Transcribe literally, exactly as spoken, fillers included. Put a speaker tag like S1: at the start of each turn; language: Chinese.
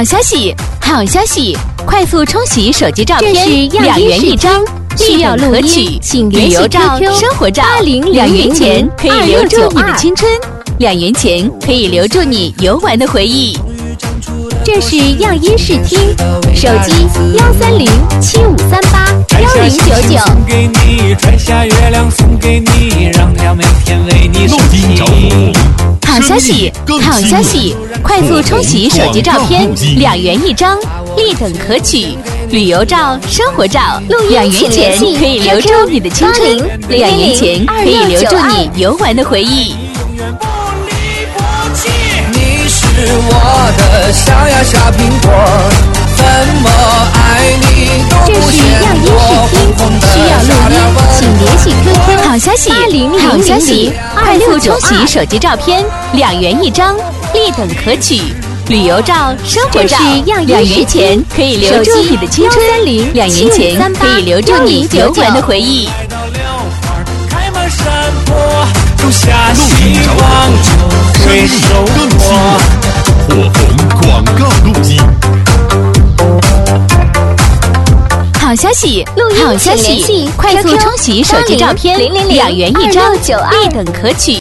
S1: 好消息，好消息！快速冲洗手机照片，两元一张，需要录音，请旅游照、生活照，两元钱可以留住你的青春，两元钱可以留住你游玩的回忆。
S2: 这是样音视听，手机幺三零七五三八幺零九九。
S3: 送给你，摘下月亮送给你，让它每天为你升起。
S1: 好消息，好消息！快速冲洗手机照片，两元一张，立等可取。旅游照、生活照，两元钱可以留住你的青春，两元钱可以留住你游玩的回忆。
S3: 你是我的小呀小苹果，怎么爱你都不嫌多。
S2: 需要录音，请联系 Q Q
S1: 好消息，好消息！快速冲洗手机照片，两元一张，立等可取。旅游照、生活照，两元钱可以留住你的青春，两元钱可以留住你游玩的回忆。
S3: 开满山坡，种下希望，回收获。
S4: 火红广告录机。
S1: 好消息，好消息！快速冲洗手机照片，两元一张，立等可取。